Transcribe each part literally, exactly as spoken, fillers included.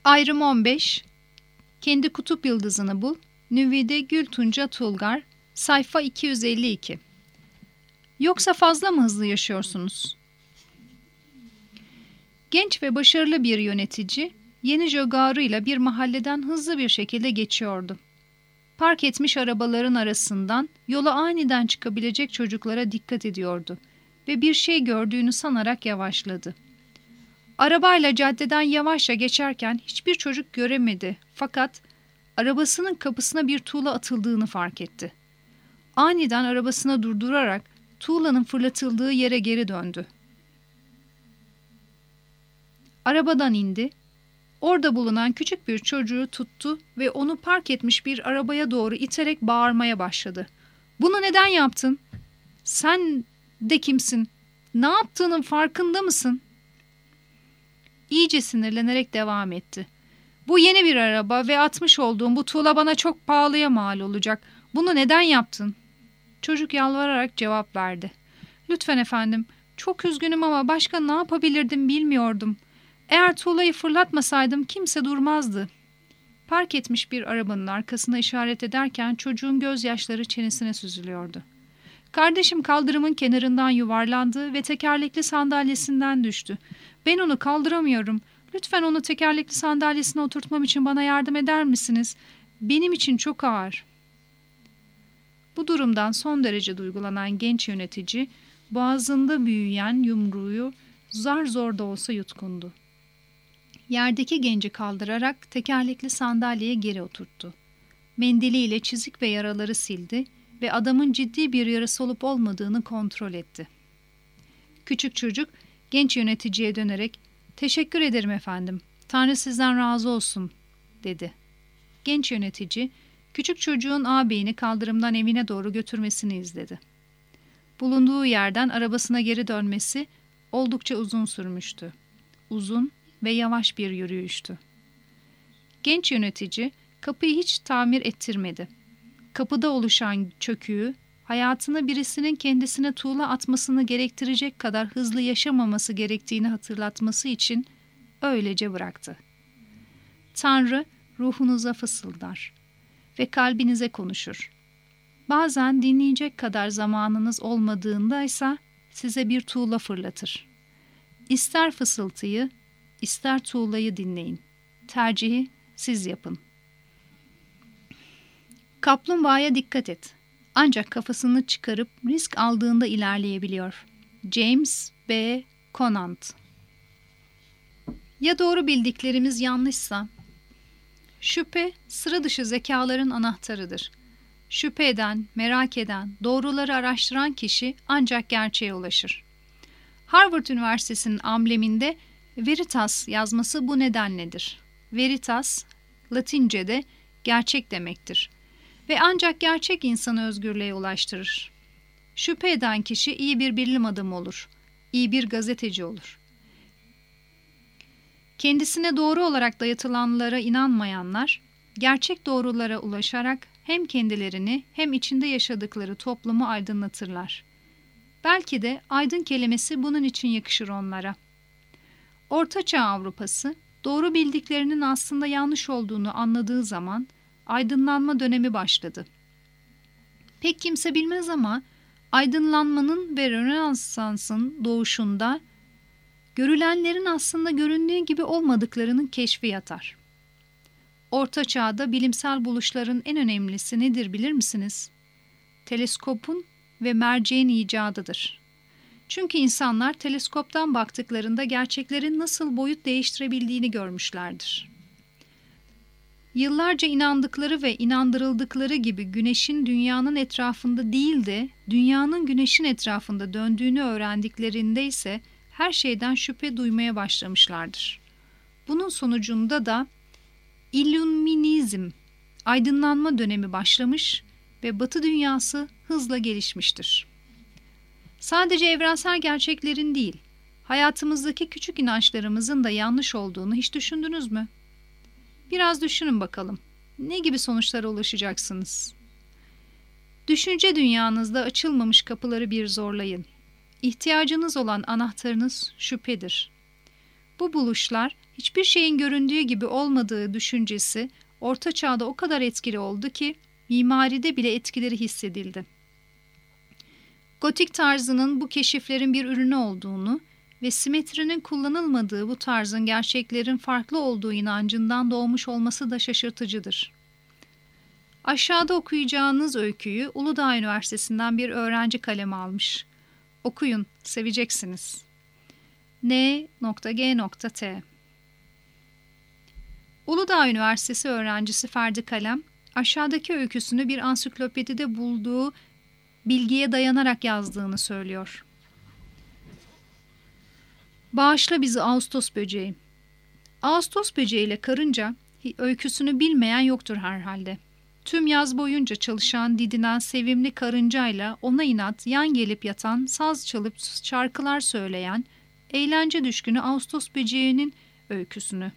Ayrım on beş. Kendi kutup yıldızını bul. Nüvide Gültunca Tulgar. Sayfa iki yüz elli iki. Yoksa fazla mı hızlı yaşıyorsunuz? Genç ve başarılı bir yönetici, yeni jogarıyla bir mahalleden hızlı bir şekilde geçiyordu. Park etmiş arabaların arasından yola aniden çıkabilecek çocuklara dikkat ediyordu ve bir şey gördüğünü sanarak yavaşladı. Arabayla caddeden yavaşça geçerken hiçbir çocuk göremedi, fakat arabasının kapısına bir tuğla atıldığını fark etti. Aniden arabasını durdurarak tuğlanın fırlatıldığı yere geri döndü. Arabadan indi, orada bulunan küçük bir çocuğu tuttu ve onu park etmiş bir arabaya doğru iterek bağırmaya başladı. "Bunu neden yaptın? Sen de kimsin? Ne yaptığının farkında mısın?" İyice sinirlenerek devam etti. "Bu yeni bir araba ve atmış olduğum bu tuğla bana çok pahalıya mal olacak. Bunu neden yaptın?" Çocuk yalvararak cevap verdi. "Lütfen efendim, çok üzgünüm ama başka ne yapabilirdim bilmiyordum. Eğer tuğlayı fırlatmasaydım kimse durmazdı." Park etmiş bir arabanın arkasına işaret ederken çocuğun gözyaşları çenesine süzülüyordu. "Kardeşim kaldırımın kenarından yuvarlandı ve tekerlekli sandalyesinden düştü. Ben onu kaldıramıyorum. Lütfen onu tekerlekli sandalyesine oturtmam için bana yardım eder misiniz? Benim için çok ağır." Bu durumdan son derece duygulanan genç yönetici, boğazında büyüyen yumruğu zar zor da olsa yutkundu. Yerdeki genci kaldırarak tekerlekli sandalyeye geri oturttu. Mendiliyle çizik ve yaraları sildi ve adamın ciddi bir yarası olup olmadığını kontrol etti. Küçük çocuk genç yöneticiye dönerek "Teşekkür ederim efendim, Tanrı sizden razı olsun," dedi. Genç yönetici küçük çocuğun ağabeyini kaldırımdan evine doğru götürmesini izledi. Bulunduğu yerden arabasına geri dönmesi oldukça uzun sürmüştü. Uzun ve yavaş bir yürüyüştü. Genç yönetici kapıyı hiç tamir ettirmedi. Kapıda oluşan çöküğü, hayatına birisinin kendisine tuğla atmasını gerektirecek kadar hızlı yaşamaması gerektiğini hatırlatması için öylece bıraktı. Tanrı ruhunuza fısıldar ve kalbinize konuşur. Bazen dinleyecek kadar zamanınız olmadığında ise size bir tuğla fırlatır. İster fısıltıyı, ister tuğlayı dinleyin. Tercihi siz yapın. Kaplumbağaya dikkat et. Ancak kafasını çıkarıp risk aldığında ilerleyebiliyor. James B. Conant. Ya doğru bildiklerimiz yanlışsa? Şüphe, sıra dışı zekaların anahtarıdır. Şüphe eden, merak eden, doğruları araştıran kişi ancak gerçeğe ulaşır. Harvard Üniversitesi'nin ambleminde Veritas yazması bu nedenledir. Veritas, Latince'de gerçek demektir ve ancak gerçek insanı özgürlüğe ulaştırır. Şüphe eden kişi iyi bir bilim adamı olur, iyi bir gazeteci olur. Kendisine doğru olarak dayatılanlara inanmayanlar, gerçek doğrulara ulaşarak hem kendilerini hem içinde yaşadıkları toplumu aydınlatırlar. Belki de aydın kelimesi bunun için yakışır onlara. Ortaçağ Avrupası, doğru bildiklerinin aslında yanlış olduğunu anladığı zaman aydınlanma dönemi başladı. Pek kimse bilmez ama aydınlanmanın ve Rönesans'ın doğuşunda görülenlerin aslında göründüğü gibi olmadıklarının keşfi yatar. Orta Çağ'da bilimsel buluşların en önemlisi nedir bilir misiniz? Teleskopun ve merceğin icadıdır. Çünkü insanlar teleskoptan baktıklarında gerçeklerin nasıl boyut değiştirebildiğini görmüşlerdir. Yıllarca inandıkları ve inandırıldıkları gibi güneşin dünyanın etrafında değil de dünyanın güneşin etrafında döndüğünü öğrendiklerinde ise her şeyden şüphe duymaya başlamışlardır. Bunun sonucunda da İllüminizm, aydınlanma dönemi başlamış ve Batı dünyası hızla gelişmiştir. Sadece evrensel gerçeklerin değil, hayatımızdaki küçük inançlarımızın da yanlış olduğunu hiç düşündünüz mü? Biraz düşünün bakalım. Ne gibi sonuçlara ulaşacaksınız? Düşünce dünyanızda açılmamış kapıları bir zorlayın. İhtiyacınız olan anahtarınız şüphedir. Bu buluşlar hiçbir şeyin göründüğü gibi olmadığı düşüncesi Orta Çağ'da o kadar etkili oldu ki mimaride bile etkileri hissedildi. Gotik tarzının bu keşiflerin bir ürünü olduğunu ve simetrinin kullanılmadığı bu tarzın gerçeklerin farklı olduğu inancından doğmuş olması da şaşırtıcıdır. Aşağıda okuyacağınız öyküyü Uludağ Üniversitesi'nden bir öğrenci kaleme almış. Okuyun, seveceksiniz. N G T Uludağ Üniversitesi öğrencisi Ferdi Kalem, aşağıdaki öyküsünü bir ansiklopedide bulduğu bilgiye dayanarak yazdığını söylüyor. Bağışla bizi Ağustos böceği. Ağustos böceğiyle karınca öyküsünü bilmeyen yoktur herhalde. Tüm yaz boyunca çalışan, didinen sevimli karıncayla ona inat yan gelip yatan, saz çalıp şarkılar söyleyen, eğlence düşkünü Ağustos böceğinin öyküsünü.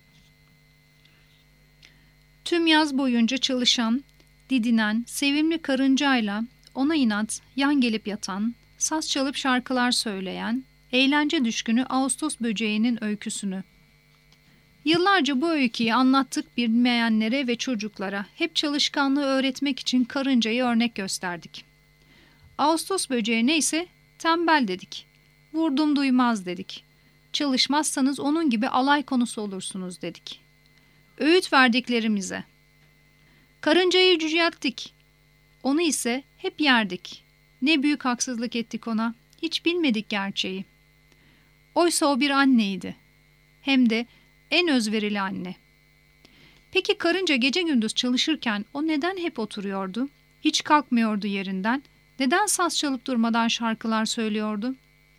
Tüm yaz boyunca çalışan, didinen, sevimli karıncayla ona inat yan gelip yatan, saz çalıp şarkılar söyleyen, eğlence düşkünü Ağustos böceğinin öyküsünü. Yıllarca bu öyküyü anlattık bilmeyenlere ve çocuklara. Hep çalışkanlığı öğretmek için karıncayı örnek gösterdik. Ağustos böceği neyse tembel dedik. Vurdum duymaz dedik. Çalışmazsanız onun gibi alay konusu olursunuz dedik. Öğüt verdiklerimize. Karıncayı yücelttik. Onu ise hep yerdik. Ne büyük haksızlık ettik ona. Hiç bilmedik gerçeği. Oysa o bir anneydi. Hem de en özverili anne. Peki karınca gece gündüz çalışırken o neden hep oturuyordu? Hiç kalkmıyordu yerinden. Neden saz çalıp durmadan şarkılar söylüyordu?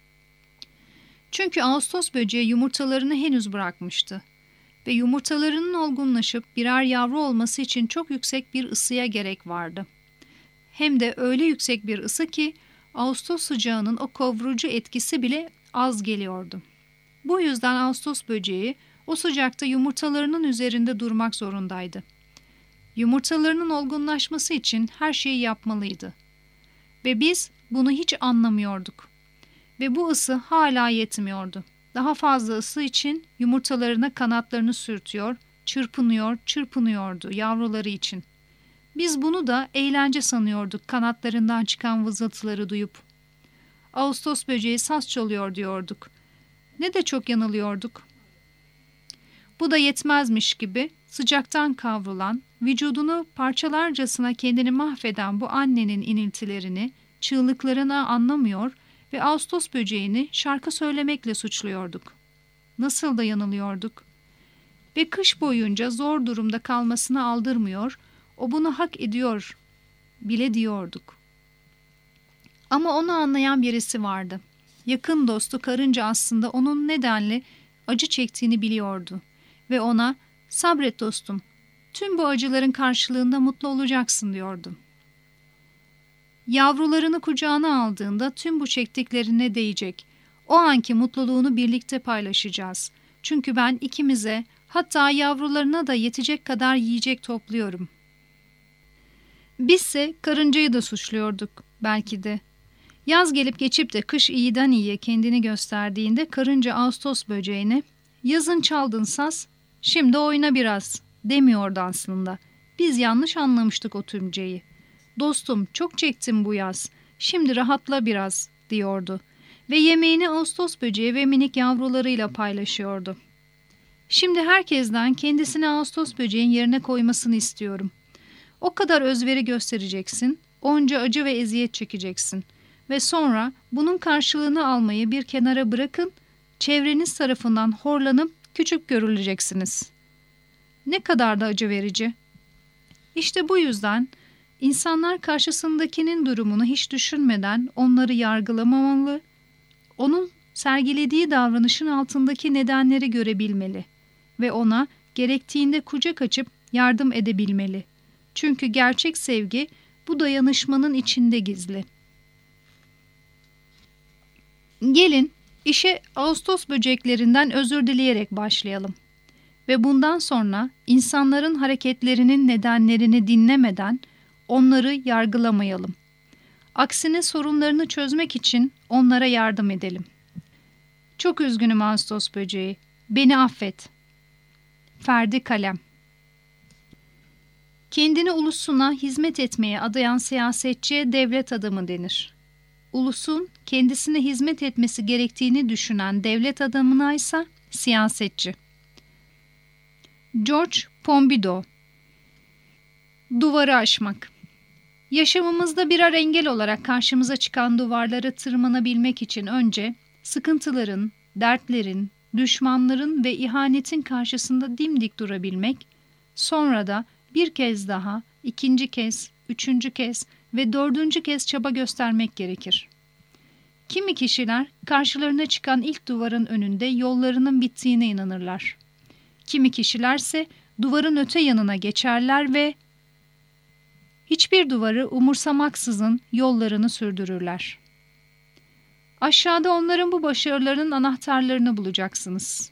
Çünkü Ağustos böceği yumurtalarını henüz bırakmıştı. Ve yumurtalarının olgunlaşıp birer yavru olması için çok yüksek bir ısıya gerek vardı. Hem de öyle yüksek bir ısı ki Ağustos sıcağının o kavurucu etkisi bile az geliyordu. Bu yüzden Ağustos böceği o sıcakta yumurtalarının üzerinde durmak zorundaydı. Yumurtalarının olgunlaşması için her şeyi yapmalıydı. Ve biz bunu hiç anlamıyorduk. Ve bu ısı hala yetmiyordu. Daha fazla ısı için yumurtalarına kanatlarını sürtüyor, çırpınıyor, çırpınıyordu yavruları için. Biz bunu da eğlence sanıyorduk kanatlarından çıkan vızıltıları duyup. Ağustos böceği saz çalıyor diyorduk. Ne de çok yanılıyorduk. Bu da yetmezmiş gibi sıcaktan kavrulan, vücudunu parçalarcasına kendini mahveden bu annenin iniltilerini, çığlıklarını anlamıyor ve Ağustos böceğini şarkı söylemekle suçluyorduk. Nasıl da yanılıyorduk. Ve kış boyunca zor durumda kalmasını aldırmıyor, o bunu hak ediyor bile diyorduk. Ama onu anlayan birisi vardı. Yakın dostu karınca aslında onun nedenle acı çektiğini biliyordu. Ve ona sabret dostum, tüm bu acıların karşılığında mutlu olacaksın diyordu. Yavrularını kucağına aldığında tüm bu çektiklerine değecek. O anki mutluluğunu birlikte paylaşacağız. Çünkü ben ikimize, hatta yavrularına da yetecek kadar yiyecek topluyorum. Bizse karıncayı da suçluyorduk belki de. Yaz gelip geçip de kış iyiden iyiye kendini gösterdiğinde karınca Ağustos böceğine yazın çaldın saz, şimdi oyna biraz demiyordu aslında. Biz yanlış anlamıştık o tümceyi. Dostum çok çektim bu yaz, şimdi rahatla biraz diyordu. Ve yemeğini Ağustos böceği ve minik yavrularıyla paylaşıyordu. Şimdi herkesten kendisini Ağustos böceğin yerine koymasını istiyorum. O kadar özveri göstereceksin, onca acı ve eziyet çekeceksin. Ve sonra bunun karşılığını almayı bir kenara bırakın, çevreniz tarafından horlanıp küçük görüleceksiniz. Ne kadar da acı verici. İşte bu yüzden insanlar karşısındakinin durumunu hiç düşünmeden onları yargılamamalı, onun sergilediği davranışın altındaki nedenleri görebilmeli ve ona gerektiğinde kucak açıp yardım edebilmeli. Çünkü gerçek sevgi bu dayanışmanın içinde gizli. Gelin işe Ağustos böceklerinden özür dileyerek başlayalım. Ve bundan sonra insanların hareketlerinin nedenlerini dinlemeden onları yargılamayalım. Aksine sorunlarını çözmek için onlara yardım edelim. Çok üzgünüm Ağustos böceği, beni affet. Ferdi Kalem. Kendini ulusuna hizmet etmeye adayan siyasetçiye devlet adamı denir. Ulusun kendisine hizmet etmesi gerektiğini düşünen devlet adamına ise siyasetçi. George Pompidou. Duvarı aşmak. Yaşamımızda birer engel olarak karşımıza çıkan duvarlara tırmanabilmek için önce sıkıntıların, dertlerin, düşmanların ve ihanetin karşısında dimdik durabilmek, sonra da bir kez daha, ikinci kez, üçüncü kez ve dördüncü kez çaba göstermek gerekir. Kimi kişiler karşılarına çıkan ilk duvarın önünde yollarının bittiğine inanırlar. Kimi kişilerse duvarın öte yanına geçerler ve hiçbir duvarı umursamaksızın yollarını sürdürürler. Aşağıda onların bu başarılarının anahtarlarını bulacaksınız.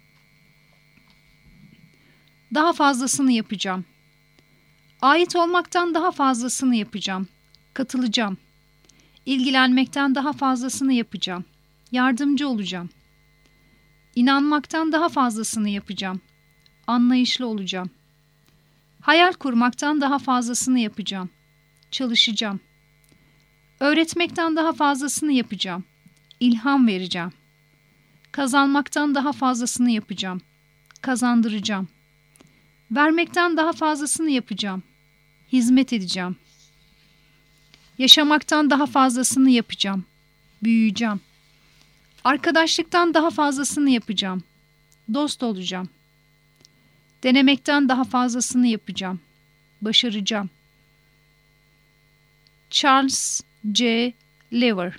Daha fazlasını yapacağım. Ait olmaktan daha fazlasını yapacağım. Katılacağım. İlgilenmekten daha fazlasını yapacağım. Yardımcı olacağım. İnanmaktan daha fazlasını yapacağım. Anlayışlı olacağım. Hayal kurmaktan daha fazlasını yapacağım. Çalışacağım. Öğretmekten daha fazlasını yapacağım. İlham vereceğim. Kazanmaktan daha fazlasını yapacağım. Kazandıracağım. Vermekten daha fazlasını yapacağım. Hizmet edeceğim. Yaşamaktan daha fazlasını yapacağım. Büyüyeceğim. Arkadaşlıktan daha fazlasını yapacağım. Dost olacağım. Denemekten daha fazlasını yapacağım. Başaracağım. Charles C. Lever.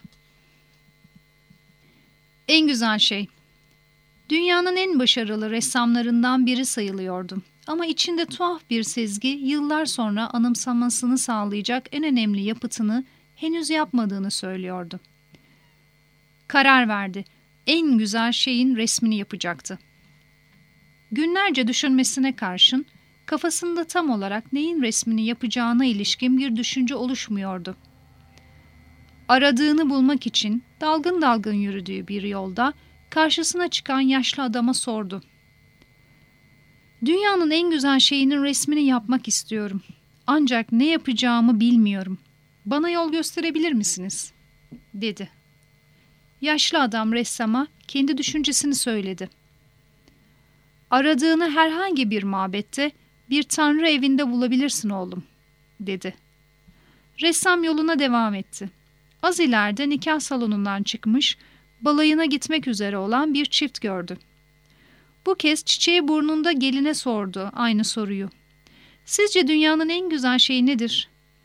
En güzel şey. Dünyanın en başarılı ressamlarından biri sayılıyordum. Ama içinde tuhaf bir sezgi yıllar sonra anımsamasını sağlayacak en önemli yapıtını henüz yapmadığını söylüyordu. Karar verdi. En güzel şeyin resmini yapacaktı. Günlerce düşünmesine karşın kafasında tam olarak neyin resmini yapacağına ilişkin bir düşünce oluşmuyordu. Aradığını bulmak için dalgın dalgın yürüdüğü bir yolda karşısına çıkan yaşlı adama sordu. Dünyanın en güzel şeyinin resmini yapmak istiyorum. Ancak ne yapacağımı bilmiyorum. Bana yol gösterebilir misiniz? Dedi. Yaşlı adam ressama kendi düşüncesini söyledi. Aradığını herhangi bir mabette, bir tanrı evinde bulabilirsin oğlum, dedi. Ressam yoluna devam etti. Az ileride nikah salonundan çıkmış, balayına gitmek üzere olan bir çift gördü. Bu kez çiçeği burnunda geline sordu aynı soruyu. Sizce dünyanın en güzel şeyi nedir?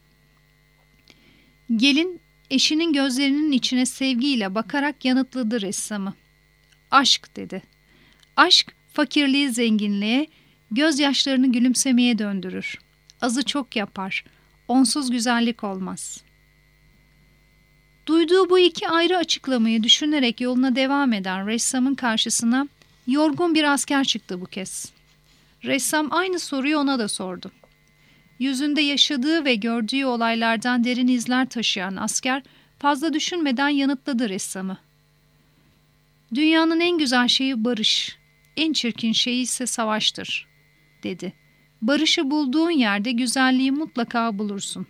Gelin eşinin gözlerinin içine sevgiyle bakarak yanıtladı ressamı. Aşk dedi. Aşk fakirliği zenginliğe, gözyaşlarını gülümsemeye döndürür. Azı çok yapar. Onsuz güzellik olmaz. Duyduğu bu iki ayrı açıklamayı düşünerek yoluna devam eden ressamın karşısına yorgun bir asker çıktı bu kez. Ressam aynı soruyu ona da sordu. Yüzünde yaşadığı ve gördüğü olaylardan derin izler taşıyan asker fazla düşünmeden yanıtladı ressamı. Dünyanın en güzel şeyi barış, en çirkin şeyi ise savaştır, dedi. Barışı bulduğun yerde güzelliği mutlaka bulursun.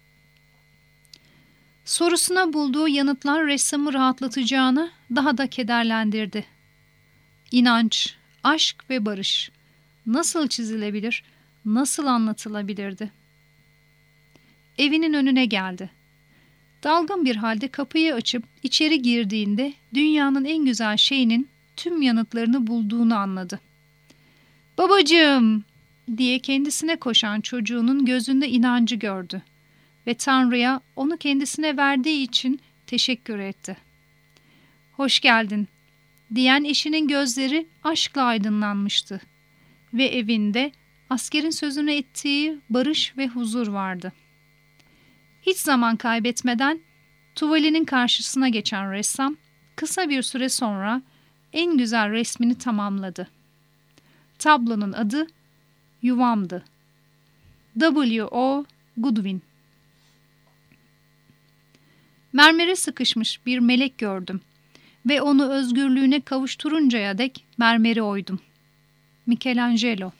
Sorusuna bulduğu yanıtlar ressamı rahatlatacağını daha da kederlendirdi. İnanç, aşk ve barış nasıl çizilebilir, nasıl anlatılabilirdi? Evinin önüne geldi. Dalgın bir halde kapıyı açıp içeri girdiğinde dünyanın en güzel şeyinin tüm yanıtlarını bulduğunu anladı. "Babacığım!" diye kendisine koşan çocuğunun gözünde inancı gördü ve Tanrı'ya onu kendisine verdiği için teşekkür etti. "Hoş geldin," diyen eşinin gözleri aşkla aydınlanmıştı ve evinde askerin sözünü ettiği barış ve huzur vardı. Hiç zaman kaybetmeden tuvalinin karşısına geçen ressam kısa bir süre sonra en güzel resmini tamamladı. Tablonun adı Yuvamdı. W O Goodwin. Mermere sıkışmış bir melek gördüm ve onu özgürlüğüne kavuşturuncaya dek mermeri oydum. Michelangelo.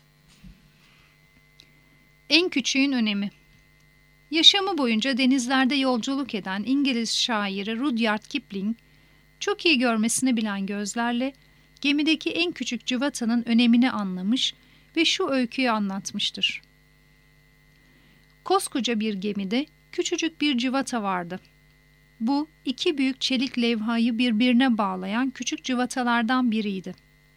En küçüğün önemi. Yaşamı boyunca denizlerde yolculuk eden İngiliz şairi Rudyard Kipling, çok iyi görmesini bilen gözlerle gemideki en küçük cıvatanın önemini anlamış ve şu öyküyü anlatmıştır. Koskoca bir gemide küçücük bir cıvata vardı. Bu, iki büyük çelik levhayı birbirine bağlayan küçük cıvatalardan biriydi.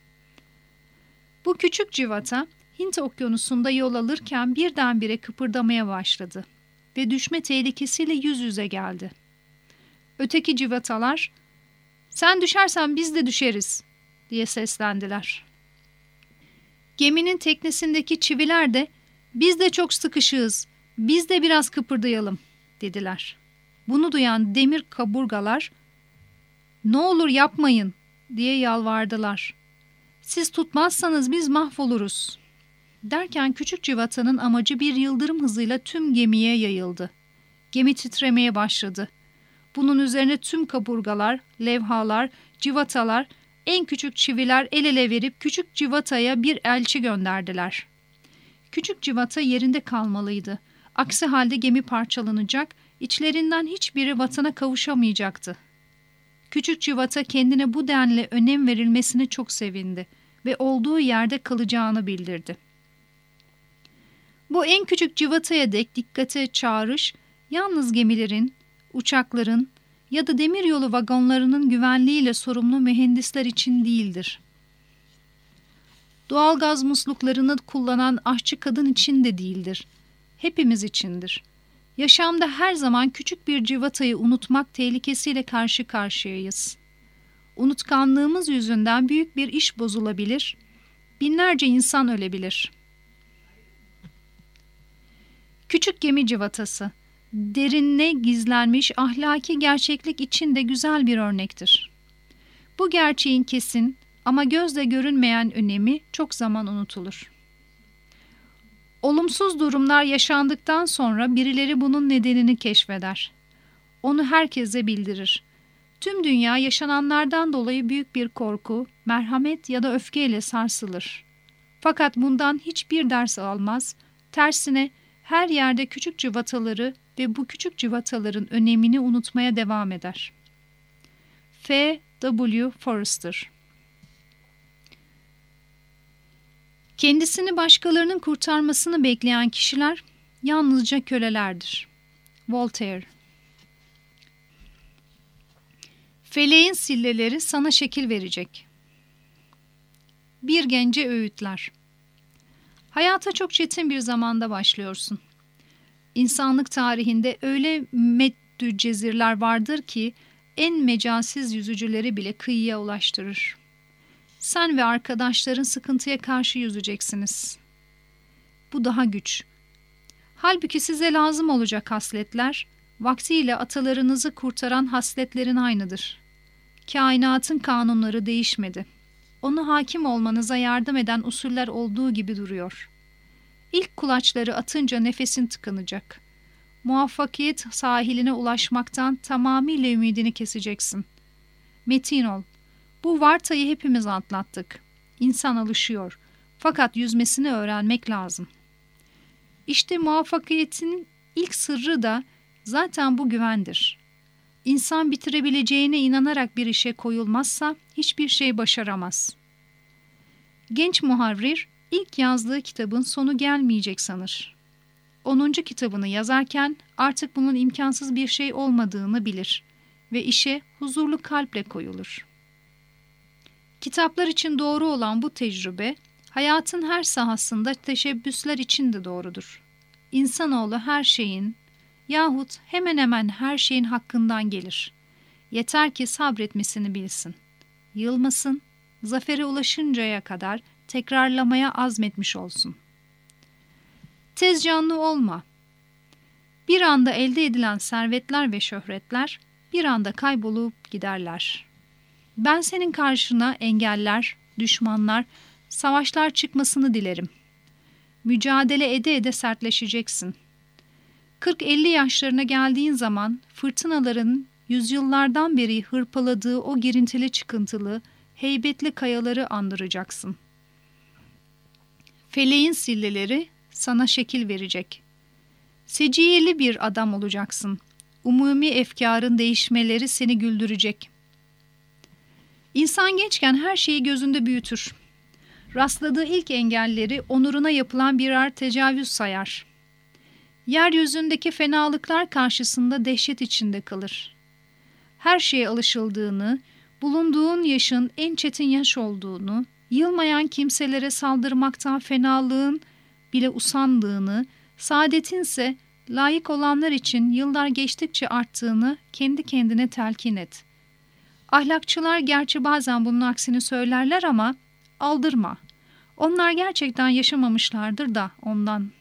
Bu küçük cıvata, Hint Okyanusu'nda yol alırken birdenbire kıpırdamaya başladı ve düşme tehlikesiyle yüz yüze geldi. Öteki cıvatalar, "Sen düşersen biz de düşeriz," diye seslendiler. Geminin teknesindeki çiviler de, "Biz de çok sıkışığız, biz de biraz kıpırdayalım," dediler. Bunu duyan demir kaburgalar, "Ne olur yapmayın," diye yalvardılar. "Siz tutmazsanız biz mahvoluruz." Derken küçük cıvatanın amacı bir yıldırım hızıyla tüm gemiye yayıldı. Gemi titremeye başladı. Bunun üzerine tüm kaburgalar, levhalar, cıvatalar, en küçük çiviler el ele verip küçük cıvataya bir elçi gönderdiler. Küçük cıvata yerinde kalmalıydı. Aksi halde gemi parçalanacak, içlerinden hiçbiri vatana kavuşamayacaktı. Küçük cıvata kendine bu denli önem verilmesine çok sevindi ve olduğu yerde kalacağını bildirdi. Bu en küçük cıvataya dek dikkate çağrış, yalnız gemilerin, uçakların ya da demiryolu vagonlarının güvenliğiyle sorumlu mühendisler için değildir. Doğalgaz musluklarını kullanan aşçı kadın için de değildir. Hepimiz içindir. Yaşamda her zaman küçük bir cıvatayı unutmak tehlikesiyle karşı karşıyayız. Unutkanlığımız yüzünden büyük bir iş bozulabilir, binlerce insan ölebilir. Küçük gemi cıvatası, derinle gizlenmiş ahlaki gerçeklik için de güzel bir örnektir. Bu gerçeğin kesin ama gözle görünmeyen önemi çok zaman unutulur. Olumsuz durumlar yaşandıktan sonra birileri bunun nedenini keşfeder. Onu herkese bildirir. Tüm dünya yaşananlardan dolayı büyük bir korku, merhamet ya da öfkeyle sarsılır. Fakat bundan hiçbir ders almaz, tersine her yerde küçük cıvataları ve bu küçük cıvataların önemini unutmaya devam eder. F W Forrester. Kendisini başkalarının kurtarmasını bekleyen kişiler yalnızca kölelerdir. Voltaire. Feleğin silleleri sana şekil verecek. Bir gence öğütler. Hayata çok çetin bir zamanda başlıyorsun. İnsanlık tarihinde öyle meddücezirler vardır ki en mecalsiz yüzücüleri bile kıyıya ulaştırır. Sen ve arkadaşların sıkıntıya karşı yüzeceksiniz. Bu daha güç. Halbuki size lazım olacak hasletler, vaktiyle atalarınızı kurtaran hasletlerin aynıdır. Kainatın kanunları değişmedi. Ona hakim olmanıza yardım eden usuller olduğu gibi duruyor. İlk kulaçları atınca nefesin tıkanacak. Muvaffakiyet sahiline ulaşmaktan tamamıyla ümidini keseceksin. Metin ol. Bu vartayı hepimiz atlattık. İnsan alışıyor. Fakat yüzmesini öğrenmek lazım. İşte muvaffakiyetin ilk sırrı da zaten bu güvendir. İnsan bitirebileceğine inanarak bir işe koyulmazsa hiçbir şey başaramaz. Genç muharrir ilk yazdığı kitabın sonu gelmeyecek sanır. Onuncu kitabını yazarken artık bunun imkansız bir şey olmadığını bilir ve işe huzurlu kalple koyulur. Kitaplar için doğru olan bu tecrübe, hayatın her sahasında teşebbüsler için de doğrudur. İnsanoğlu her şeyin yahut hemen hemen her şeyin hakkından gelir. Yeter ki sabretmesini bilsin. Yılmasın, zafere ulaşıncaya kadar tekrarlamaya azmetmiş olsun. Tez canlı olma. Bir anda elde edilen servetler ve şöhretler bir anda kaybolup giderler. Ben senin karşına engeller, düşmanlar, savaşlar çıkmasını dilerim. Mücadele ede ede sertleşeceksin. kırk elli yaşlarına geldiğin zaman fırtınaların yüzyıllardan beri hırpaladığı o girintili çıkıntılı, heybetli kayaları andıracaksın. Feleğin silleleri sana şekil verecek. Seciyeli bir adam olacaksın. Umumi efkarın değişmeleri seni güldürecek. İnsan gençken her şeyi gözünde büyütür. Rastladığı ilk engelleri onuruna yapılan birer tecavüz sayar. Yeryüzündeki fenalıklar karşısında dehşet içinde kalır. Her şeye alışıldığını, bulunduğun yaşın en çetin yaş olduğunu, yılmayan kimselere saldırmaktan fenalığın bile usandığını, saadetinse layık olanlar için yıllar geçtikçe arttığını kendi kendine telkin et. Ahlakçılar gerçi bazen bunun aksini söylerler ama aldırma. Onlar gerçekten yaşamamışlardır da ondan.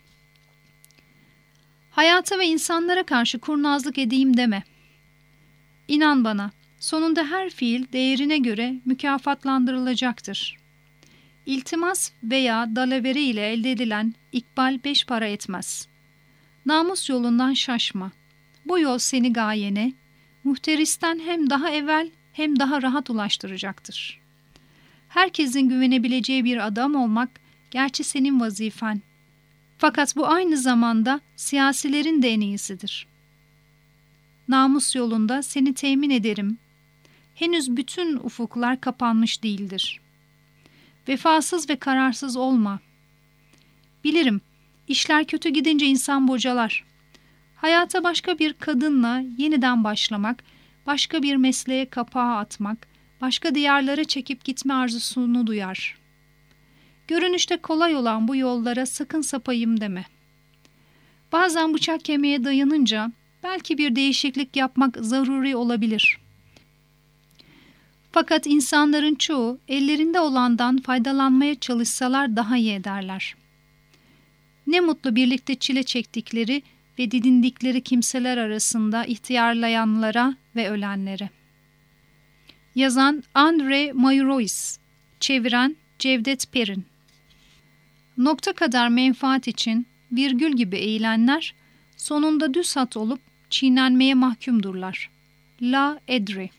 Hayata ve insanlara karşı kurnazlık edeyim deme. İnan bana, sonunda her fiil değerine göre mükafatlandırılacaktır. İltimas veya dalavere ile elde edilen ikbal beş para etmez. Namus yolundan şaşma. Bu yol seni gayene, muhteristen hem daha evvel hem daha rahat ulaştıracaktır. Herkesin güvenebileceği bir adam olmak gerçi senin vazifen. Fakat bu aynı zamanda siyasilerin de en iyisidir. Namus yolunda seni temin ederim. Henüz bütün ufuklar kapanmış değildir. Vefasız ve kararsız olma. Bilirim, işler kötü gidince insan bocalar. Hayata başka bir kadınla yeniden başlamak, başka bir mesleğe kapağı atmak, başka diyarlara çekip gitme arzusunu duyar. Görünüşte kolay olan bu yollara sakın sapayım deme. Bazen bıçak kemiğe dayanınca belki bir değişiklik yapmak zaruri olabilir. Fakat insanların çoğu ellerinde olandan faydalanmaya çalışsalar daha iyi ederler. Ne mutlu birlikte çile çektikleri ve didindikleri kimseler arasında ihtiyarlayanlara ve ölenlere. Yazan Andre Maurois, çeviren Cevdet Perin. Nokta kadar menfaat için virgül gibi eğilenler sonunda düz hat olup çiğnenmeye mahkumdurlar. La Edri.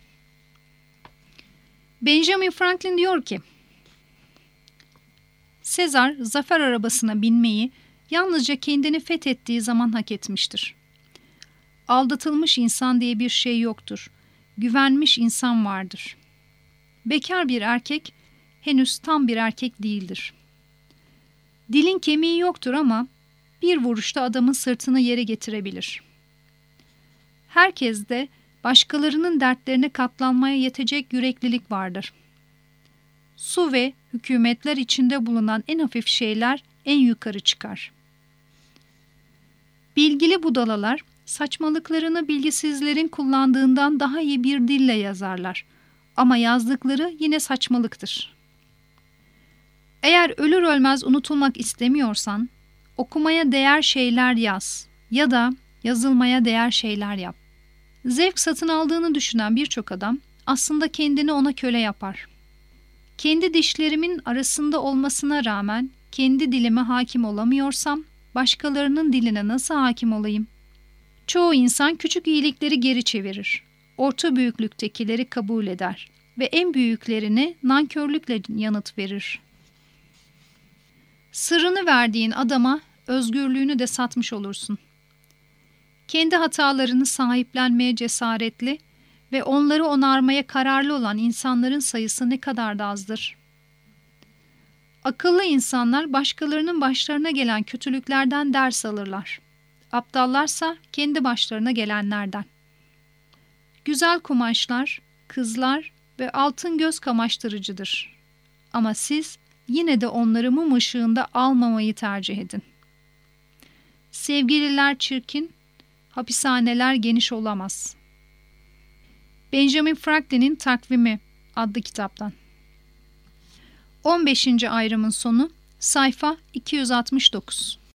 Benjamin Franklin diyor ki, Sezar zafer arabasına binmeyi yalnızca kendini fethettiği zaman hak etmiştir. Aldatılmış insan diye bir şey yoktur. Güvenmiş insan vardır. Bekar bir erkek henüz tam bir erkek değildir. Dilin kemiği yoktur ama bir vuruşta adamın sırtını yere getirebilir. Herkeste başkalarının dertlerine katlanmaya yetecek yüreklilik vardır. Su ve hükümetler içinde bulunan en hafif şeyler en yukarı çıkar. Bilgili budalalar saçmalıklarını bilgisizlerin kullandığından daha iyi bir dille yazarlar. Ama yazdıkları yine saçmalıktır. Eğer ölür ölmez unutulmak istemiyorsan, okumaya değer şeyler yaz ya da yazılmaya değer şeyler yap. Zevk satın aldığını düşünen birçok adam aslında kendini ona köle yapar. Kendi dişlerimin arasında olmasına rağmen kendi dilime hakim olamıyorsam, başkalarının diline nasıl hakim olayım? Çoğu insan küçük iyilikleri geri çevirir. Orta büyüklüktekileri kabul eder ve en büyüklerini nankörlükle yanıt verir. Sırrını verdiğin adama özgürlüğünü de satmış olursun. Kendi hatalarını sahiplenmeye cesaretli ve onları onarmaya kararlı olan insanların sayısı ne kadar da azdır. Akıllı insanlar başkalarının başlarına gelen kötülüklerden ders alırlar. Aptallarsa kendi başlarına gelenlerden. Güzel kumaşlar, kızlar ve altın göz kamaştırıcıdır. Ama siz yine de onları mum ışığında almamayı tercih edin. Sevgililer çirkin, hapishaneler geniş olamaz. Benjamin Franklin'in Takvimi adlı kitaptan. on beşinci ayrımın sonu sayfa iki yüz altmış dokuz.